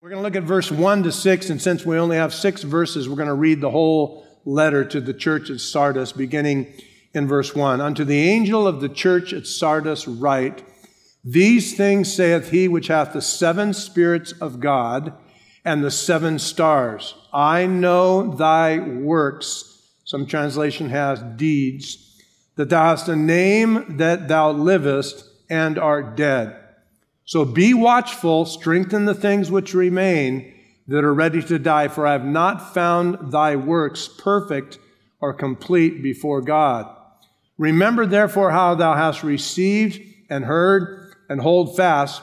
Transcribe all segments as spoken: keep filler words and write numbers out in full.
We're going to look at verse one to six, and since we only have six verses, we're going to read the whole letter to the church at Sardis, beginning in verse one. Unto the angel of the church at Sardis write, These things saith he which hath the seven spirits of God and the seven stars. I know thy works, some translation has deeds, that thou hast a name that thou livest and art dead. So be watchful, strengthen the things which remain that are ready to die, for I have not found thy works perfect or complete before God. Remember therefore how thou hast received and heard, and hold fast,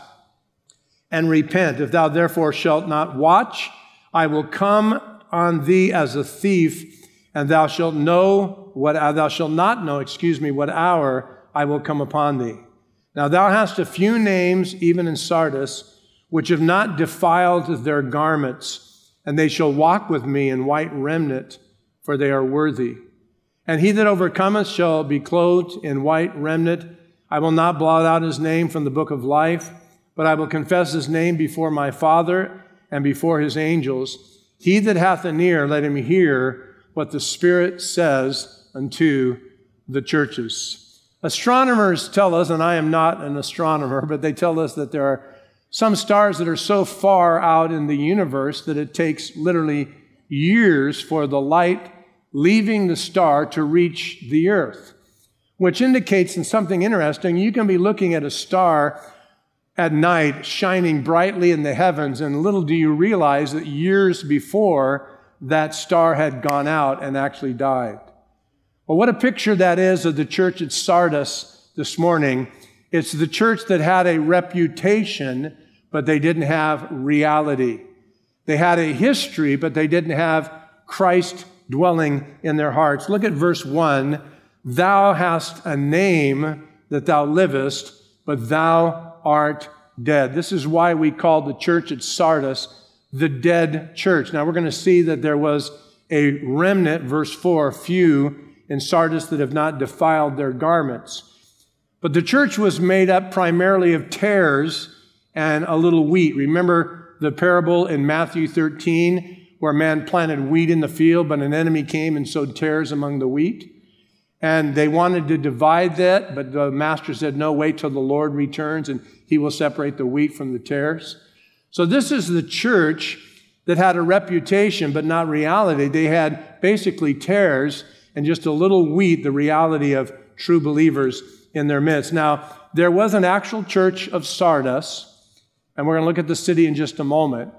and repent. If thou therefore shalt not watch, I will come on thee as a thief, and thou shalt know what thou shalt not know, excuse me, what hour I will come upon thee. Now thou hast a few names, even in Sardis, which have not defiled their garments, and they shall walk with me in white remnant, for they are worthy. And he that overcometh shall be clothed in white remnant. I will not blot out his name from the book of life, but I will confess his name before my Father and before his angels. He that hath an ear, let him hear what the Spirit says unto the churches. Astronomers tell us, and I am not an astronomer, but they tell us that there are some stars that are so far out in the universe that it takes literally years for the light leaving the star to reach the earth, which indicates in something interesting. You can be looking at a star at night shining brightly in the heavens, and little do you realize that years before that star had gone out and actually died. Well, what a picture that is of the church at Sardis this morning. It's the church that had a reputation, but they didn't have reality. They had a history, but they didn't have Christ dwelling in their hearts. Look at verse one. Thou hast a name that thou livest, but thou art dead. This is why we call the church at Sardis the dead church. Now we're going to see that there was a remnant, verse four, few in Sardis that have not defiled their garments. But the church was made up primarily of tares and a little wheat. Remember the parable in Matthew thirteen where a man planted wheat in the field, but an enemy came and sowed tares among the wheat? And they wanted to divide that, but the master said, no, wait till the Lord returns and he will separate the wheat from the tares. So this is the church that had a reputation, but not reality. They had basically tares and just a little wheat, the reality of true believers in their midst. Now, there was an actual church of Sardis, and we're going to look at the city in just a moment.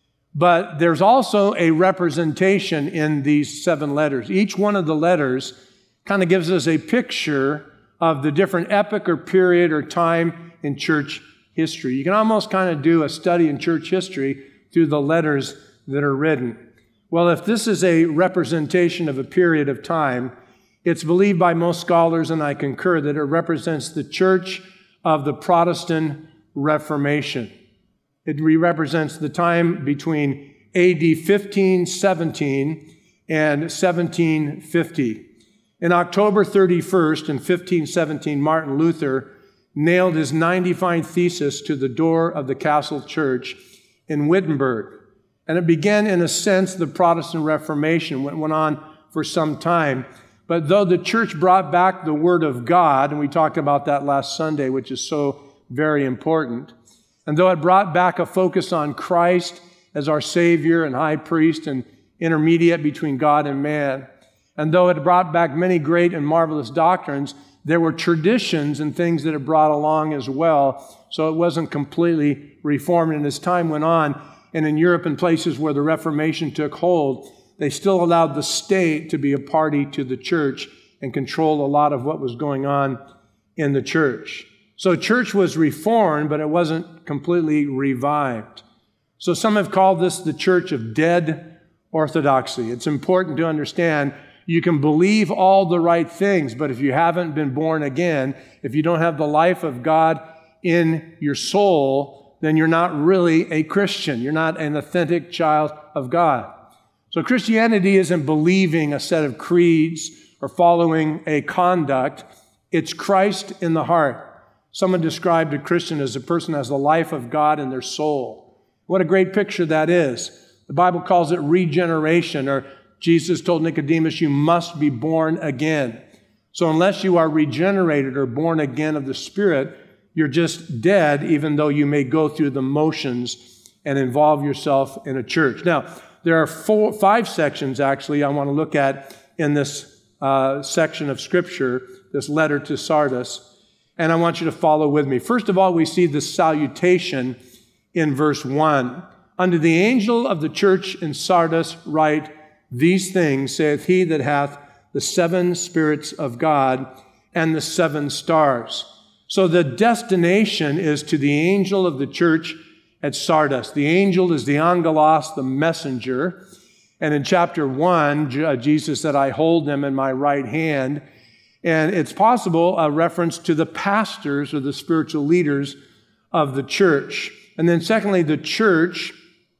But there's also a representation in these seven letters. Each one of the letters kind of gives us a picture of the different epoch or period or time in church history. You can almost kind of do a study in church history through the letters that are written. Well, if this is a representation of a period of time, it's believed by most scholars, and I concur, that it represents the church of the Protestant Reformation. It represents the time between A D fifteen seventeen and seventeen fifty. In October thirty-first in fifteen seventeen, Martin Luther nailed his ninety-five thesis to the door of the Castle Church in Wittenberg. And it began, in a sense, the Protestant Reformation, went, went on for some time. But though the church brought back the Word of God, and we talked about that last Sunday, which is so very important, and though it brought back a focus on Christ as our Savior and High Priest and intermediate between God and man, and though it brought back many great and marvelous doctrines, there were traditions and things that it brought along as well, so it wasn't completely reformed. And as time went on, and in Europe and places where the Reformation took hold, they still allowed the state to be a party to the church and control a lot of what was going on in the church. So church was reformed, but it wasn't completely revived. So some have called this the church of dead orthodoxy. It's important to understand you can believe all the right things, but if you haven't been born again, if you don't have the life of God in your soul, then you're not really a Christian. You're not an authentic child of God. So Christianity isn't believing a set of creeds or following a conduct. It's Christ in the heart. Someone described a Christian as a person who has the life of God in their soul. What a great picture that is. The Bible calls it regeneration, or Jesus told Nicodemus, you must be born again. So unless you are regenerated or born again of the Spirit, you're just dead, even though you may go through the motions and involve yourself in a church. Now, there are four, five sections, actually, I want to look at in this uh, section of Scripture, this letter to Sardis, and I want you to follow with me. First of all, we see the salutation in verse one. Unto the angel of the church in Sardis write, these things saith he that hath the seven spirits of God and the seven stars. So the destination is to the angel of the church at Sardis. The angel is the angelos, the messenger. And in chapter one, Jesus said, I hold them in my right hand. And it's possible a reference to the pastors or the spiritual leaders of the church. And then secondly, the church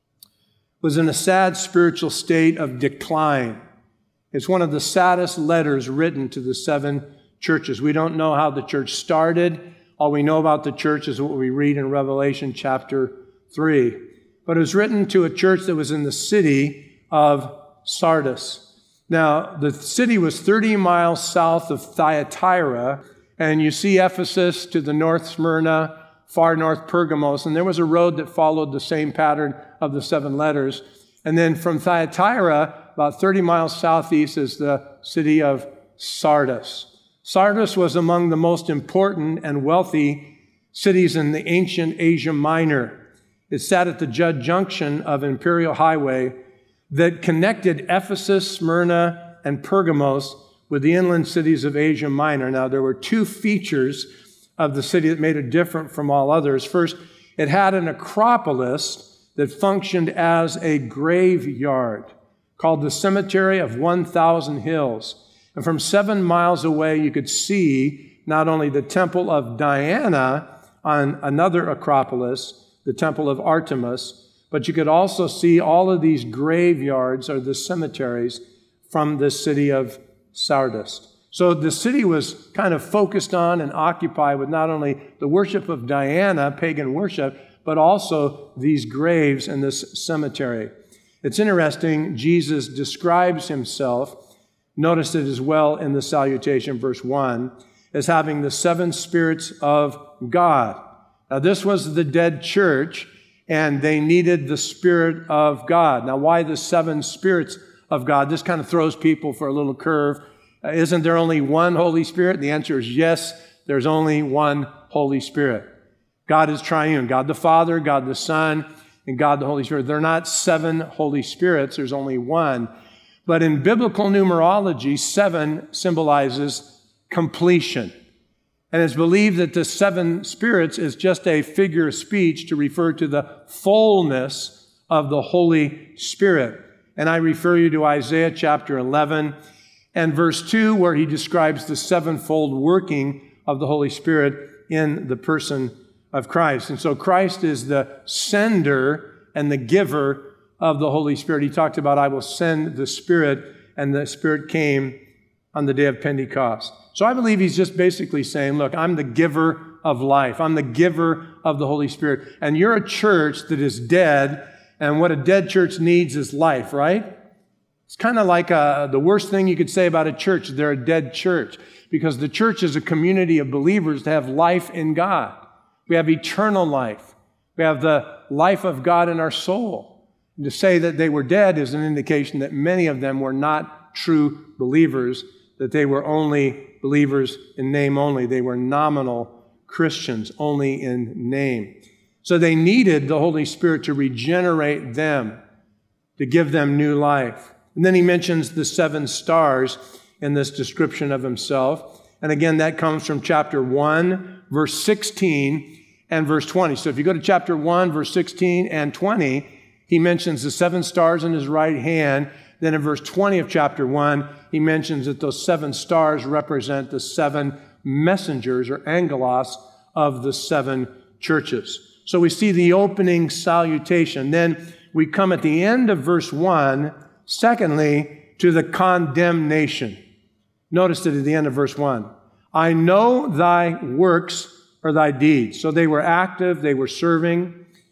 was in a sad spiritual state of decline. It's one of the saddest letters written to the seven churches. We don't know how the church started. All we know about the church is what we read in Revelation chapter three. But it was written to a church that was in the city of Sardis. Now, the city was thirty miles south of Thyatira, and you see Ephesus to the north, Smyrna, far north Pergamos, and there was a road that followed the same pattern of the seven letters. And then from Thyatira, about thirty miles southeast, is the city of Sardis. Sardis was among the most important and wealthy cities in the ancient Asia Minor. It sat at the junction of Imperial Highway that connected Ephesus, Smyrna, and Pergamos with the inland cities of Asia Minor. Now, there were two features of the city that made it different from all others. First, it had an acropolis that functioned as a graveyard called the Cemetery of one thousand Hills. And from seven miles away, you could see not only the Temple of Diana on another acropolis, the Temple of Artemis, but you could also see all of these graveyards or the cemeteries from the city of Sardis. So the city was kind of focused on and occupied with not only the worship of Diana, pagan worship, but also these graves in this cemetery. It's interesting, Jesus describes himself, notice it as well in the salutation, verse one, as having the seven spirits of God. Now this was the dead church, and they needed the Spirit of God. Now, why the seven spirits of God? This kind of throws people for a little curve. Uh, isn't there only one Holy Spirit? The answer is yes, there's only one Holy Spirit. God is triune. God the Father, God the Son, and God the Holy Spirit. They're not seven Holy Spirits. There's only one. But in biblical numerology, seven symbolizes completion. And it's believed that the seven spirits is just a figure of speech to refer to the fullness of the Holy Spirit. And I refer you to Isaiah chapter eleven and verse two, where he describes the sevenfold working of the Holy Spirit in the person of Christ. And so Christ is the sender and the giver of the Holy Spirit. He talked about, I will send the Spirit, and the Spirit came on the day of Pentecost. So I believe he's just basically saying, look, I'm the giver of life. I'm the giver of the Holy Spirit. And you're a church that is dead, and what a dead church needs is life, right? It's kind of like uh, the worst thing you could say about a church. They're a dead church, because the church is a community of believers that have life in God. We have eternal life. We have the life of God in our soul. And to say that they were dead is an indication that many of them were not true believers, that they were only believers in name only. They were nominal Christians, only in name. So they needed the Holy Spirit to regenerate them, to give them new life. And then he mentions the seven stars in this description of himself. And again, that comes from chapter one, verse sixteen and verse twenty. So if you go to chapter one, verse sixteen and twenty, he mentions the seven stars in his right hand. Then in verse twenty of chapter one, he mentions that those seven stars represent the seven messengers or angelos of the seven churches. So we see the opening salutation. Then we come at the end of verse one, secondly, to the condemnation. Notice that at the end of verse one, I know thy works or thy deeds. So they were active, they were serving.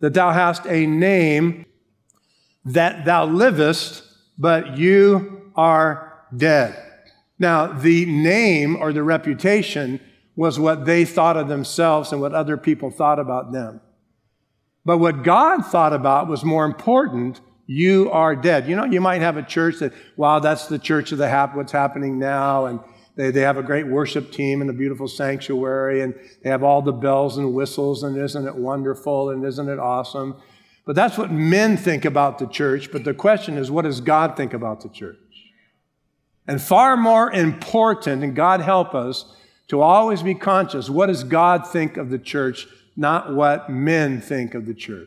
that thou hast a name, that thou livest, but you are dead. Now, the name or the reputation was what they thought of themselves and what other people thought about them. But what God thought about was more important. You are dead. You know, you might have a church that, wow, that's the church of the hap- what's happening now, and they, they have a great worship team and a beautiful sanctuary, and they have all the bells and whistles, and isn't it wonderful, and isn't it awesome? But that's what men think about the church. But the question is, what does God think about the church? And far more important, and God help us, to always be conscious, what does God think of the church, not what men think of the church.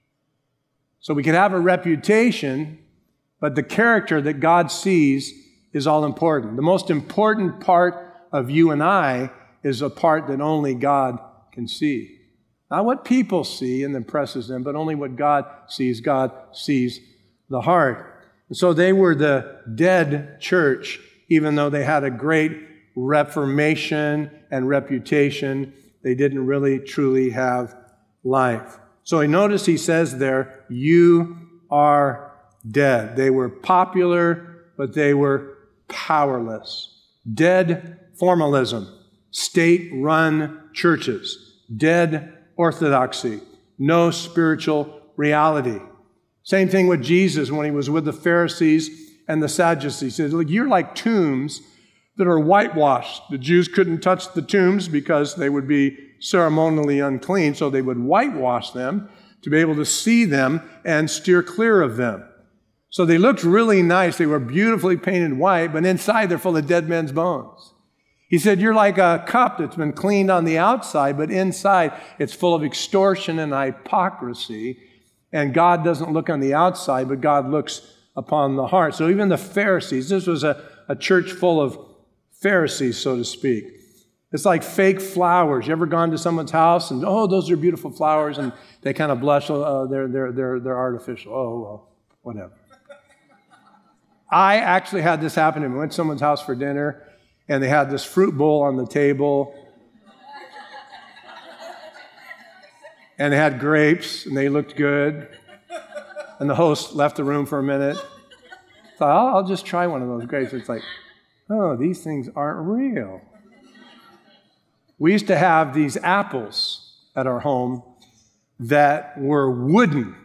So we can have a reputation, but the character that God sees is all important. The most important part of you and I is a part that only God can see. Not what people see and impresses them, but only what God sees. God sees the heart. And so they were the dead church, even though they had a great reformation and reputation. They didn't really, truly have life. So he notice he says there, you are dead. They were popular, but they were powerless. Dead formalism, state-run churches, dead orthodoxy, no spiritual reality. Same thing with Jesus when he was with the Pharisees and the Sadducees. He said, look, you're like tombs that are whitewashed. The Jews couldn't touch the tombs because they would be ceremonially unclean, so they would whitewash them to be able to see them and steer clear of them. So they looked really nice. They were beautifully painted white, but inside they're full of dead men's bones. He said, you're like a cup that's been cleaned on the outside, but inside it's full of extortion and hypocrisy. And God doesn't look on the outside, but God looks upon the heart. So even the Pharisees, this was a, a church full of Pharisees, so to speak. It's like fake flowers. You ever gone to someone's house and, oh, those are beautiful flowers, and they kind of blush, oh, they're, they're, they're, they're artificial. Oh, well, whatever. I actually had this happen to me. I went to someone's house for dinner, and they had this fruit bowl on the table, and they had grapes, and they looked good, and the host left the room for a minute. I thought, oh, I'll just try one of those grapes. It's like, oh, these things aren't real. We used to have these apples at our home that were wooden,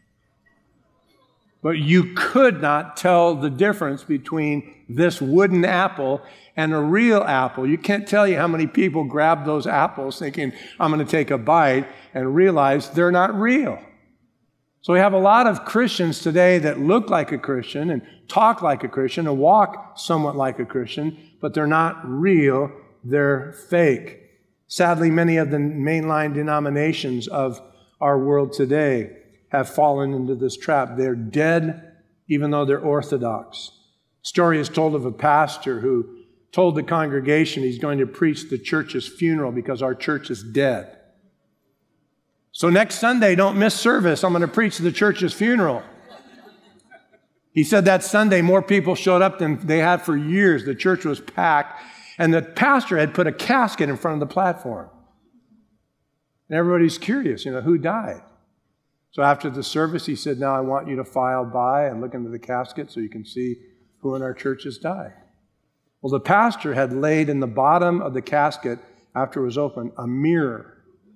but you could not tell the difference between this wooden apple and a real apple. You can't tell you how many people grab those apples thinking, I'm going to take a bite, and realize they're not real. So we have a lot of Christians today that look like a Christian and talk like a Christian and walk somewhat like a Christian, but they're not real, they're fake. Sadly, many of the mainline denominations of our world today have fallen into this trap. They're dead, even though they're orthodox. Story is told of a pastor who told the congregation he's going to preach the church's funeral because our church is dead. So next Sunday, don't miss service. I'm going to preach the church's funeral. He said that Sunday more people showed up than they had for years. The church was packed. And the pastor had put a casket in front of the platform. And everybody's curious, you know, who died? So after the service, he said, now I want you to file by and look into the casket so you can see who in our church has died. Well, the pastor had laid in the bottom of the casket, after it was open, a mirror.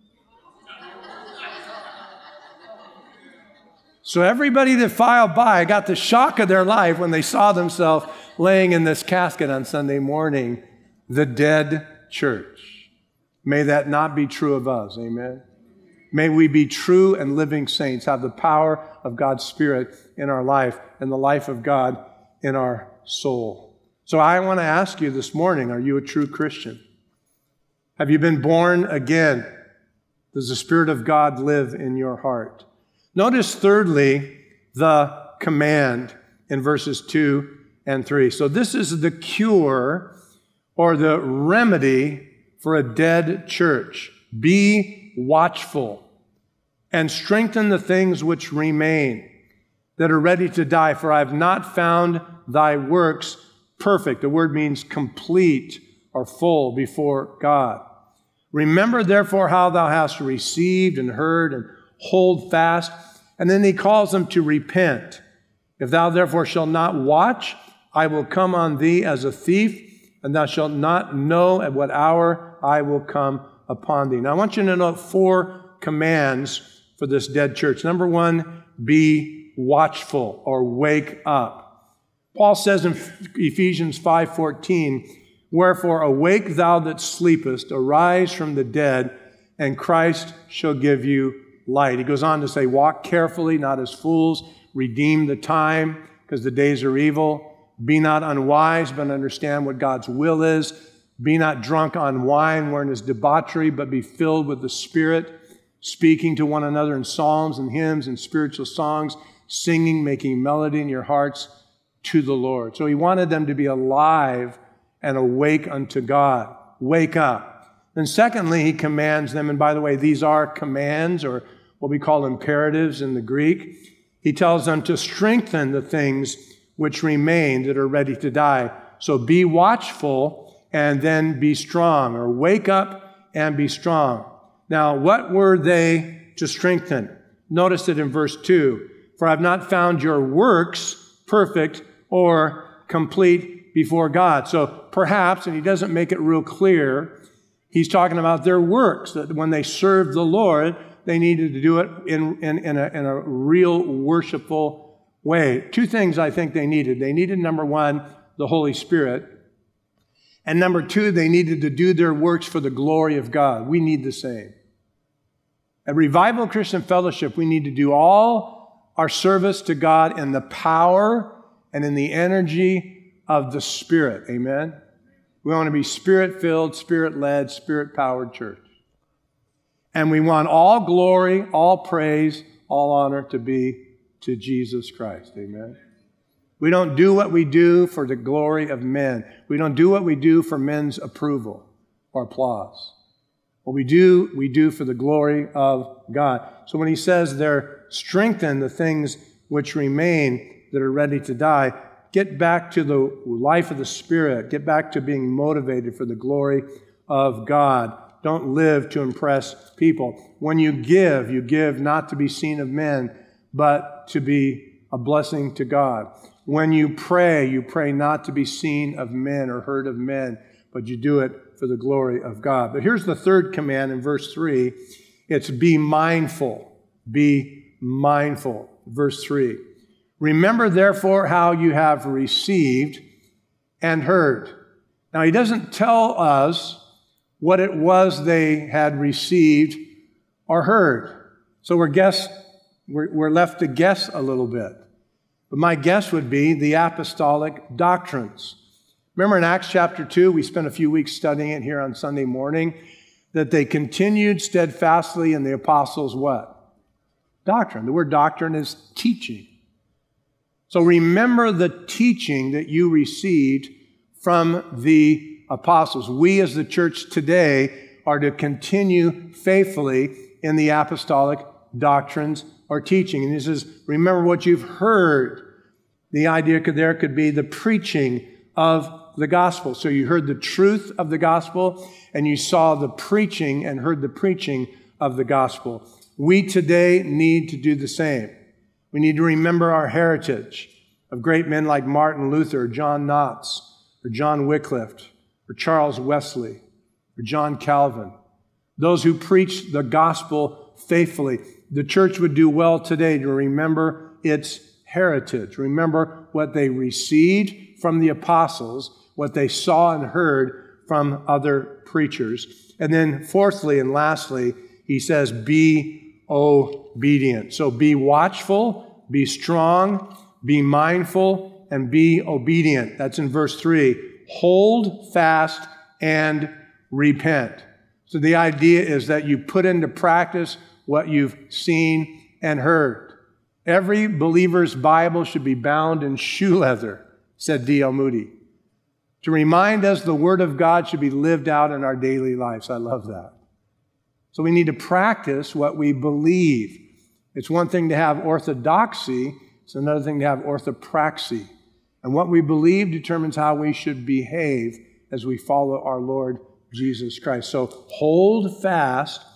So everybody that filed by got the shock of their life when they saw themselves laying in this casket on Sunday morning. The dead church. May that not be true of us, amen? May we be true and living saints, have the power of God's Spirit in our life and the life of God in our soul. So I want to ask you this morning, are you a true Christian? Have you been born again? Does the Spirit of God live in your heart? Notice thirdly, the command in verses two and three. So this is the cure or the remedy for a dead church. Be watchful and strengthen the things which remain that are ready to die, for I have not found thy works perfect. The word means complete or full before God. Remember therefore how thou hast received and heard, and hold fast. And then he calls them to repent. If thou therefore shalt not watch, I will come on thee as a thief, and thou shalt not know at what hour I will come upon thee. Now I want you to note four commands for this dead church. Number one, be watchful or wake up. Paul says in Ephesians five fourteen, wherefore awake thou that sleepest, arise from the dead, and Christ shall give you light. He goes on to say, walk carefully, not as fools, redeem the time, because the days are evil. Be not unwise, but understand what God's will is. Be not drunk on wine, wherein is debauchery, but be filled with the Spirit, speaking to one another in psalms and hymns and spiritual songs, singing, making melody in your hearts to the Lord. So he wanted them to be alive and awake unto God. Wake up. And secondly, he commands them, and by the way, these are commands, or what we call imperatives in the Greek. He tells them to strengthen the things which remain that are ready to die. So be watchful and then be strong, or wake up and be strong. Now, what were they to strengthen? Notice it in verse two. For I have not found your works perfect or complete before God. So perhaps, and he doesn't make it real clear, he's talking about their works, that when they served the Lord, they needed to do it in, in, in, a, in a real worshipful way. Two things I think they needed. They needed, number one, the Holy Spirit. And number two, they needed to do their works for the glory of God. We need the same. At Revival Christian Fellowship, we need to do all our service to God in the power and in the energy of the Spirit. Amen? We want to be Spirit-filled, Spirit-led, Spirit-powered church. And we want all glory, all praise, all honor to be to Jesus Christ. Amen? We don't do what we do for the glory of men. We don't do what we do for men's approval or applause. What we do, we do for the glory of God. So when he says there, strengthen the things which remain that are ready to die, get back to the life of the Spirit. Get back to being motivated for the glory of God. Don't live to impress people. When you give, you give not to be seen of men, but to be a blessing to God. When you pray, you pray not to be seen of men or heard of men, but you do it for the glory of God. But here's the third command in verse three. It's be mindful. Be mindful. Verse three. Remember, therefore, how you have received and heard. Now, he doesn't tell us what it was they had received or heard. So we're guess, we're, we're left to guess a little bit. But my guess would be the apostolic doctrines. Remember in Acts chapter two, we spent a few weeks studying it here on Sunday morning, that they continued steadfastly in the apostles' what? Doctrine. The word doctrine is teaching. So remember the teaching that you received from the apostles. We as the church today are to continue faithfully in the apostolic doctrines or teaching. And he says, remember what you've heard. The idea could, there could be the preaching of the gospel. So you heard the truth of the gospel, and you saw the preaching and heard the preaching of the gospel. We today need to do the same. We need to remember our heritage of great men like Martin Luther, or John Knox, or John Wycliffe, or Charles Wesley, or John Calvin. Those who preached the gospel faithfully. The church would do well today to remember its heritage. Remember what they received from the apostles, what they saw and heard from other preachers. And then fourthly and lastly, he says, be obedient. So be watchful, be strong, be mindful, and be obedient. That's in verse three. Hold fast and repent. So the idea is that you put into practice what you've seen and heard. Every believer's Bible should be bound in shoe leather, said D L Moody, to remind us the Word of God should be lived out in our daily lives. I love that. So we need to practice what we believe. It's one thing to have orthodoxy. It's another thing to have orthopraxy. And what we believe determines how we should behave as we follow our Lord Jesus Christ. So hold fast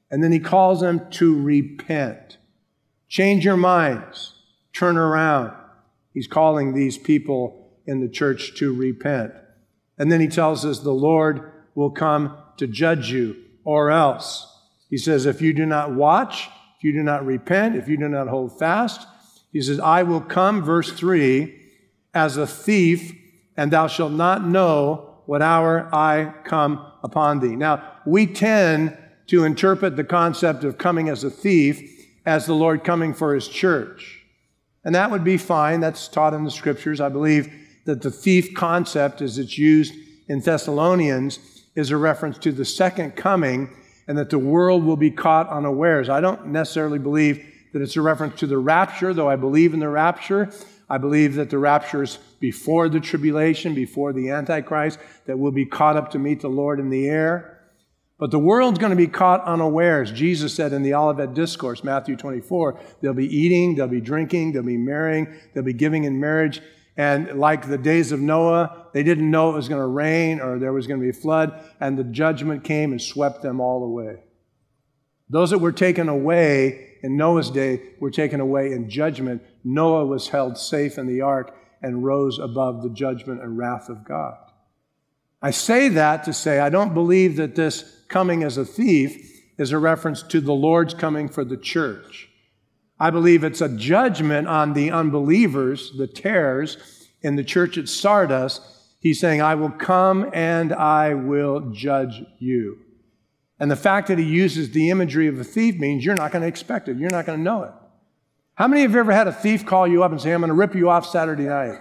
And then he calls them to repent. Change your minds. Turn around. He's calling these people in the church to repent. And then he tells us the Lord will come to judge you, or else. He says, if you do not watch, if you do not repent, if you do not hold fast, he says, I will come, verse three, as a thief, and thou shalt not know what hour I come upon thee. Now, we tend to interpret the concept of coming as a thief as the Lord coming for his church. And that would be fine. That's taught in the scriptures. I believe that the thief concept, as it's used in Thessalonians, is a reference to the second coming, and that the world will be caught unawares. I don't necessarily believe that it's a reference to the rapture, though I believe in the rapture. I believe that the rapture is before the tribulation, before the Antichrist, that we'll be caught up to meet the Lord in the air. But the world's going to be caught unawares. Jesus said in the Olivet Discourse, Matthew twenty-four, they'll be eating, they'll be drinking, they'll be marrying, they'll be giving in marriage. And like the days of Noah, they didn't know it was going to rain or there was going to be a flood, and the judgment came and swept them all away. Those that were taken away in Noah's day were taken away in judgment. Noah was held safe in the ark and rose above the judgment and wrath of God. I say that to say I don't believe that this coming as a thief is a reference to the Lord's coming for the church. I believe it's a judgment on the unbelievers, the tares, in the church at Sardis. He's saying, I will come and I will judge you. And the fact that he uses the imagery of a thief means you're not going to expect it. You're not going to know it. How many of you ever had a thief call you up and say, I'm going to rip you off Saturday night?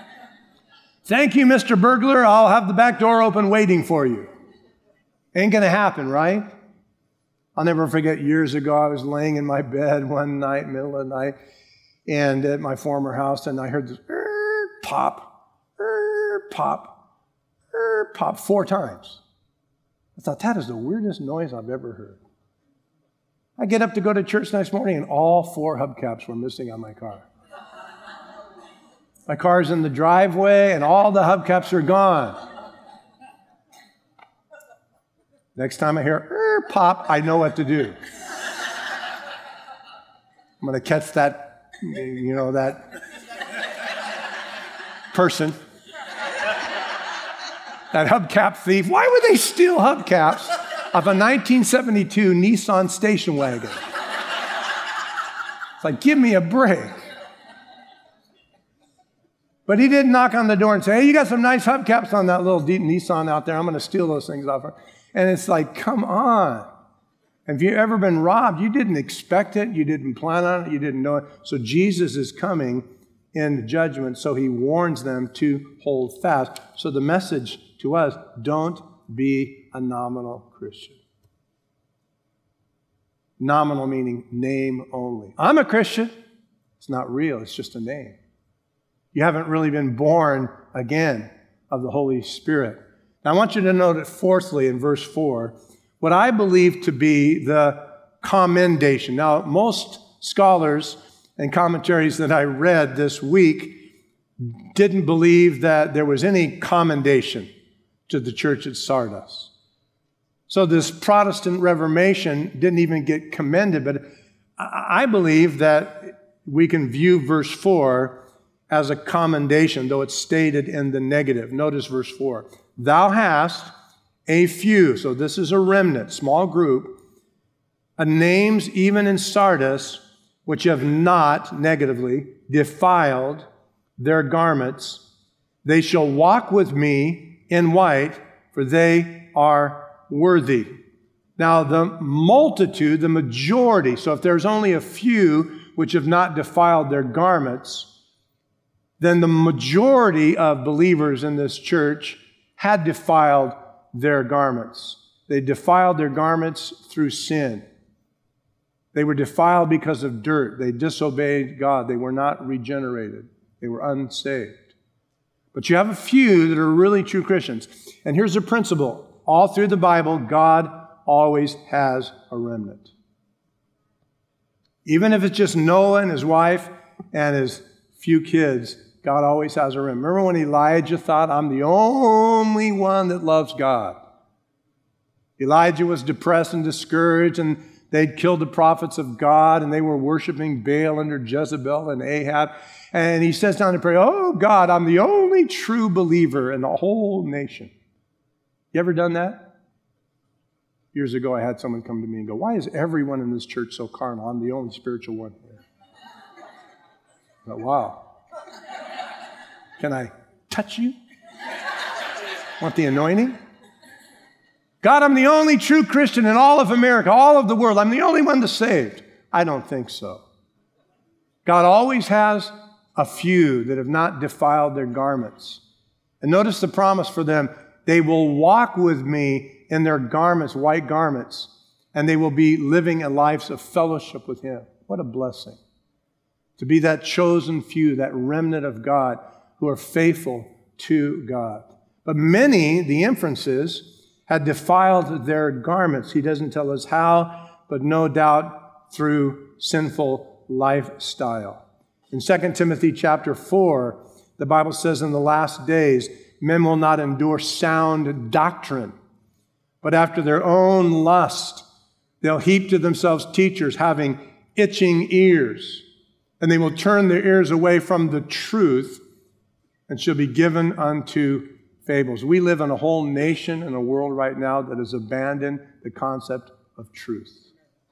Thank you, Mister Burglar. I'll have the back door open waiting for you. Ain't going to happen, right? I'll never forget years ago, I was laying in my bed one night, middle of the night, and at my former house, and I heard this er, pop, er, pop, er, pop four times. I thought, that is the weirdest noise I've ever heard. I get up to go to church next morning, and all four hubcaps were missing on my car. My car's in the driveway, and all the hubcaps are gone. Next time I hear, er, pop, I know what to do. I'm going to catch that, you know, that person, that hubcap thief. Why would they steal hubcaps of a nineteen seventy-two Nissan station wagon? It's like, give me a break. But he didn't knock on the door and say, hey, you got some nice hubcaps on that little deep Nissan out there. I'm going to steal those things off her. And it's like, come on. Have you ever been robbed? You didn't expect it. You didn't plan on it. You didn't know it. So Jesus is coming in judgment. So he warns them to hold fast. So the message to us, don't be a nominal Christian. Nominal meaning name only. I'm a Christian. It's not real. It's just a name. You haven't really been born again of the Holy Spirit. Now, I want you to note it fourthly in verse four, what I believe to be the commendation. Now, most scholars and commentaries that I read this week didn't believe that there was any commendation to the church at Sardis. So this Protestant Reformation didn't even get commended, but I believe that we can view verse four as a commendation, though it's stated in the negative. Notice verse four. Thou hast a few, so this is a remnant, small group, a names even in Sardis, which have not, negatively, defiled their garments. They shall walk with me in white, for they are worthy. Now, the multitude, the majority, so if there's only a few which have not defiled their garments, then the majority of believers in this church had defiled their garments. They defiled their garments through sin. They were defiled because of dirt. They disobeyed God. They were not regenerated. They were unsaved. But you have a few that are really true Christians. And here's the principle. All through the Bible, God always has a remnant. Even if it's just Noah and his wife and his few kids, God always has a remnant. Remember when Elijah thought, I'm the only one that loves God? Elijah was depressed and discouraged, and They'd killed the prophets of God, and they were worshiping Baal under Jezebel and Ahab. And he says down to pray, oh, God, I'm the only true believer in the whole nation. You ever done that? Years ago, I had someone come to me and go, why is everyone in this church so carnal? I'm the only spiritual one here. I thought, wow. Can I touch you? Want the anointing? God, I'm the only true Christian in all of America, all of the world. I'm the only one that's saved. I don't think so. God always has a few that have not defiled their garments. And notice the promise for them. They will walk with me in their garments, white garments, and they will be living a life of fellowship with Him. What a blessing. To be that chosen few, that remnant of God who are faithful to God. But many, the inference is, had defiled their garments. He doesn't tell us how, but no doubt through sinful lifestyle. In Second Timothy chapter four, the Bible says in the last days, men will not endure sound doctrine, but after their own lust, they'll heap to themselves teachers having itching ears, and they will turn their ears away from the truth and shall be given unto fables. We live in a whole nation and a world right now that has abandoned the concept of truth.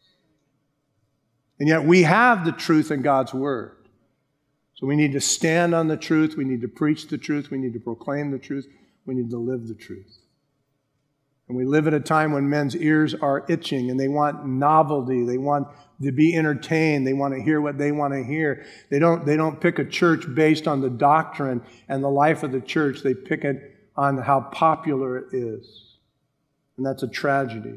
And yet we have the truth in God's Word. So we need to stand on the truth. We need to preach the truth. We need to proclaim the truth. We need to live the truth. And we live at a time when men's ears are itching and they want novelty. They want to be entertained. They want to hear what they want to hear. They don't, they don't pick a church based on the doctrine and the life of the church. They pick it on how popular it is. And that's a tragedy.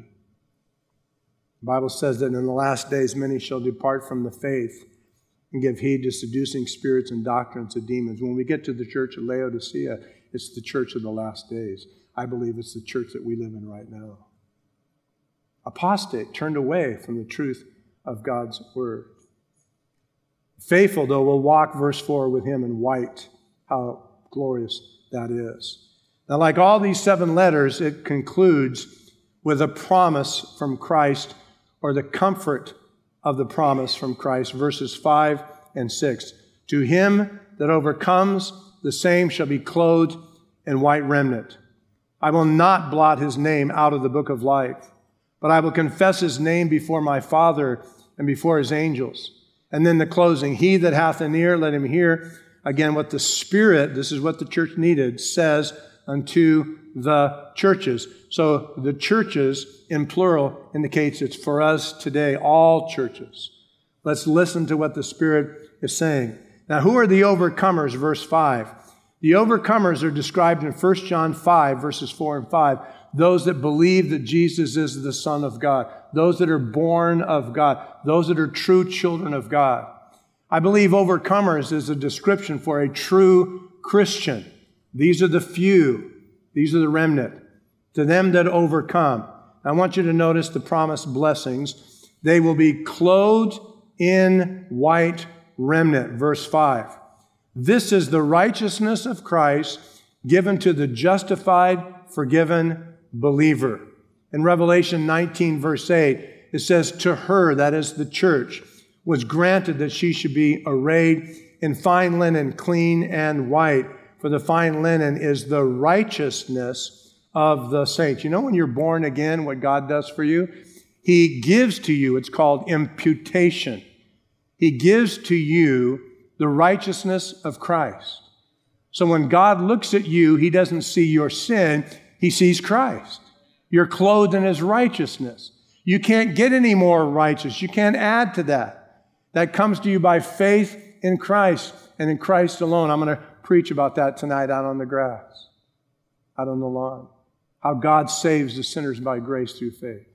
The Bible says that in the last days many shall depart from the faith and give heed to seducing spirits and doctrines of demons. When we get to the church of Laodicea, it's the church of the last days. I believe it's the church that we live in right now. Apostate, turned away from the truth of God's Word. Faithful, though, will walk, verse four, with Him in white. How glorious that is. Now, like all these seven letters, it concludes with a promise from Christ, or the comfort of the promise from Christ, verses five and six. To him that overcomes, the same shall be clothed in white raiment. I will not blot his name out of the book of life, but I will confess his name before my Father and before his angels. And then the closing, he that hath an ear, let him hear again what the Spirit, this is what the church needed, says unto the churches. So the churches, in plural, indicates it's for us today, all churches. Let's listen to what the Spirit is saying. Now, who are the overcomers? Verse five. The overcomers are described in First John five, verses four and five. Those that believe that Jesus is the Son of God. Those that are born of God. Those that are true children of God. I believe overcomers is a description for a true Christian. These are the few. These are the remnant. To them that overcome. I want you to notice the promised blessings. They will be clothed in white remnant. Verse five. This is the righteousness of Christ given to the justified, forgiven believer. In Revelation nineteen, verse eight, it says, to her, that is the church, was granted that she should be arrayed in fine linen, clean and white. For the fine linen is the righteousness of the saints. You know when you're born again, what God does for you? He gives to you, it's called imputation. He gives to you the righteousness of Christ. So when God looks at you, He doesn't see your sin, He sees Christ. You're clothed in His righteousness. You can't get any more righteous. You can't add to that. That comes to you by faith in Christ and in Christ alone. I'm going to preach about that tonight out on the grass, out on the lawn. How God saves the sinners by grace through faith.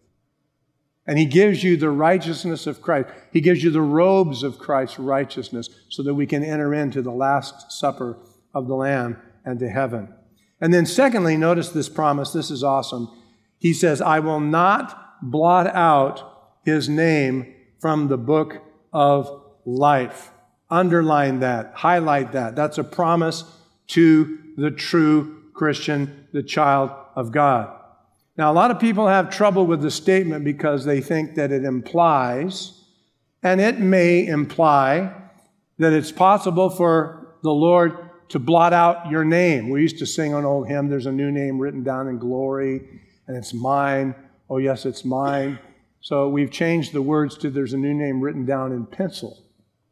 And He gives you the righteousness of Christ. He gives you the robes of Christ's righteousness so that we can enter into the Last Supper of the Lamb and to heaven. And then secondly, notice this promise. This is awesome. He says, I will not blot out His name from the book of life. Underline that. Highlight that. That's a promise to the true Christian, the child of God. Now, a lot of people have trouble with the statement because they think that it implies, and it may imply, that it's possible for the Lord to blot out your name. We used to sing an old hymn, there's a new name written down in glory, and it's mine. Oh, yes, it's mine. So we've changed the words to there's a new name written down in pencil.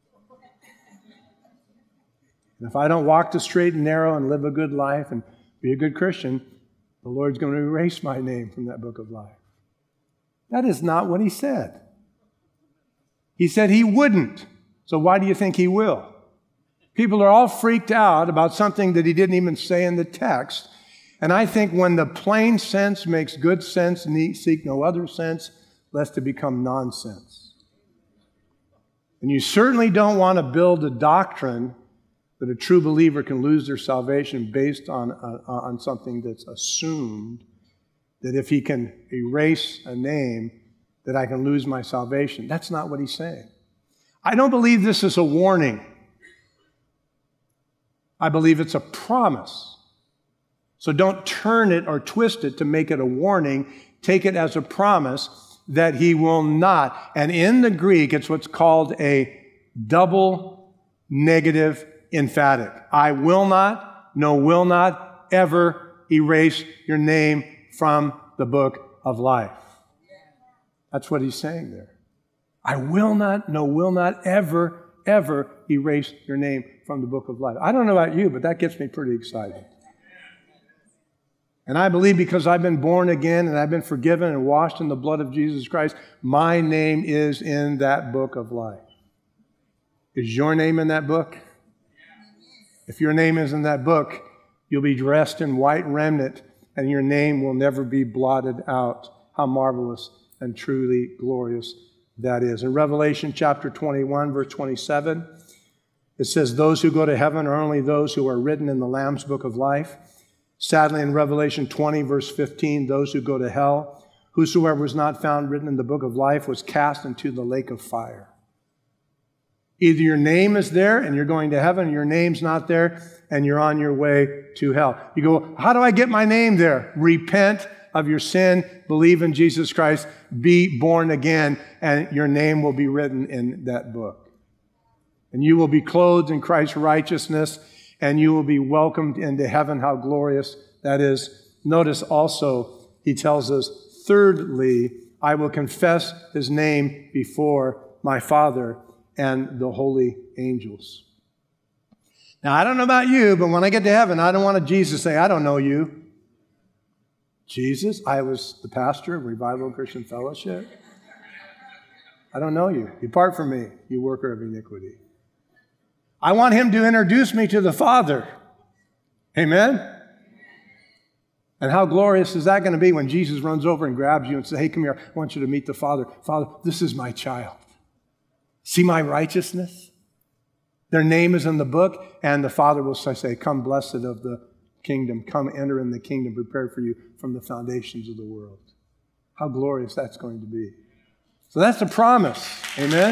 And if I don't walk the straight and narrow and live a good life and be a good Christian, the Lord's going to erase my name from that book of life. That is not what he said. He said he wouldn't. So why do you think he will? People are all freaked out about something that he didn't even say in the text. And I think when the plain sense makes good sense, seek no other sense, lest it become nonsense. And you certainly don't want to build a doctrine that a true believer can lose their salvation based on, uh, on something that's assumed, that if he can erase a name, that I can lose my salvation. That's not what he's saying. I don't believe this is a warning. I believe it's a promise. So don't turn it or twist it to make it a warning. Take it as a promise that he will not. And in the Greek, it's what's called a double negative emphatic. I will not, no will not ever erase your name from the book of life. That's what he's saying there. I will not, no will not ever, ever erase your name from the book of life. I don't know about you, but that gets me pretty excited. And I believe because I've been born again and I've been forgiven and washed in the blood of Jesus Christ, my name is in that book of life. Is your name in that book? If your name is in that book, you'll be dressed in white remnant and your name will never be blotted out. How marvelous and truly glorious that is. In Revelation chapter twenty-one, verse twenty-seven, it says, those who go to heaven are only those who are written in the Lamb's book of life. Sadly, in Revelation twenty, verse fifteen, those who go to hell, whosoever was not found written in the book of life was cast into the lake of fire. Either your name is there and you're going to heaven, or your name's not there and you're on your way to hell. You go, how do I get my name there? Repent of your sin, believe in Jesus Christ, be born again, and your name will be written in that book. And you will be clothed in Christ's righteousness, and you will be welcomed into heaven. How glorious that is. Notice also, he tells us, thirdly, I will confess his name before my Father and the holy angels. Now, I don't know about you, but when I get to heaven, I don't want Jesus to say, I don't know you. Jesus, I was the pastor of Revival Christian Fellowship. I don't know you. Depart from me, you worker of iniquity. I want him to introduce me to the Father. Amen? And how glorious is that going to be when Jesus runs over and grabs you and says, hey, come here, I want you to meet the Father. Father, this is my child. See my righteousness? Their name is in the book, and the Father will say, come blessed of the kingdom, come enter in the kingdom prepared for you from the foundations of the world. How glorious that's going to be. So that's a promise. Amen?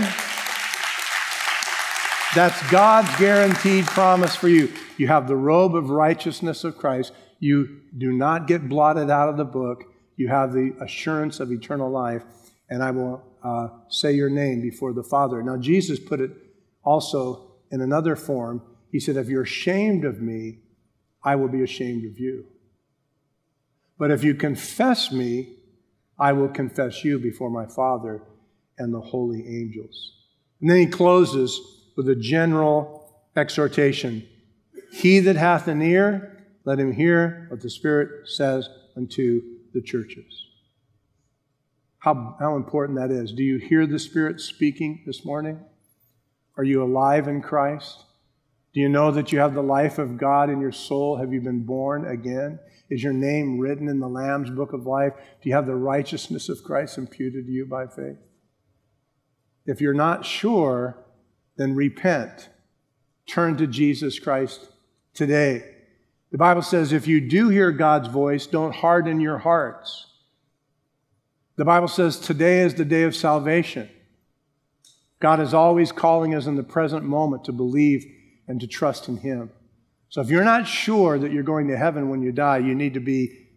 That's God's guaranteed promise for you. You have the robe of righteousness of Christ. You do not get blotted out of the book. You have the assurance of eternal life. And I will uh, say your name before the Father. Now, Jesus put it also in another form. He said, if you're ashamed of me, I will be ashamed of you. But if you confess me, I will confess you before my Father and the holy angels. And then he closes with a general exhortation. He that hath an ear, let him hear what the Spirit says unto the churches. How, how important that is. Do you hear the Spirit speaking this morning? Are you alive in Christ? Do you know that you have the life of God in your soul? Have you been born again? Is your name written in the Lamb's book of life? Do you have the righteousness of Christ imputed to you by faith? If you're not sure, then repent. Turn to Jesus Christ today. The Bible says if you do hear God's voice, don't harden your hearts. The Bible says today is the day of salvation. God is always calling us in the present moment to believe and to trust in Him. So if you're not sure that you're going to heaven when you die, you need to be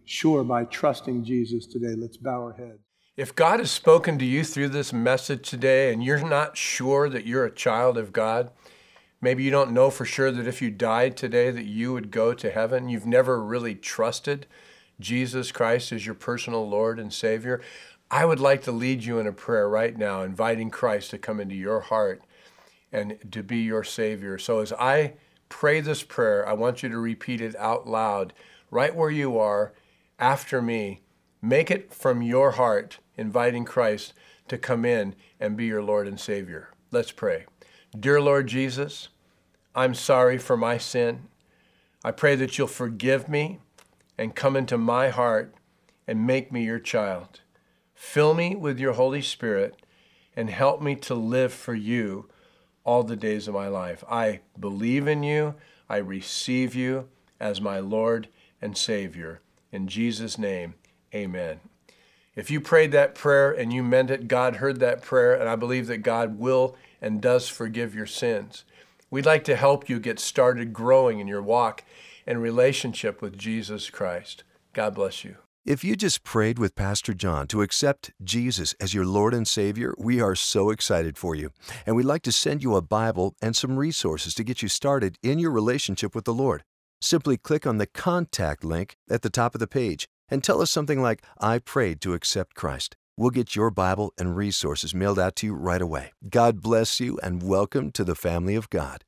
sure by trusting Jesus today. Let's bow our heads. If God has spoken to you through this message today and you're not sure that you're a child of God, maybe you don't know for sure that if you died today that you would go to heaven, you've never really trusted Jesus Christ as your personal Lord and Savior, I would like to lead you in a prayer right now, inviting Christ to come into your heart and to be your Savior. So as I pray this prayer, I want you to repeat it out loud, right where you are, after me. Make it from your heart, inviting Christ to come in and be your Lord and Savior. Let's pray. Dear Lord Jesus, I'm sorry for my sin. I pray that you'll forgive me and come into my heart and make me your child. Fill me with your Holy Spirit and help me to live for you all the days of my life. I believe in you. I receive you as my Lord and Savior. In Jesus' name, amen. If you prayed that prayer and you meant it, God heard that prayer, and I believe that God will and does forgive your sins. We'd like to help you get started growing in your walk and relationship with Jesus Christ. God bless you. If you just prayed with Pastor John to accept Jesus as your Lord and Savior, we are so excited for you. And we'd like to send you a Bible and some resources to get you started in your relationship with the Lord. Simply click on the contact link at the top of the page and tell us something like, I prayed to accept Christ. We'll get your Bible and resources mailed out to you right away. God bless you and welcome to the family of God.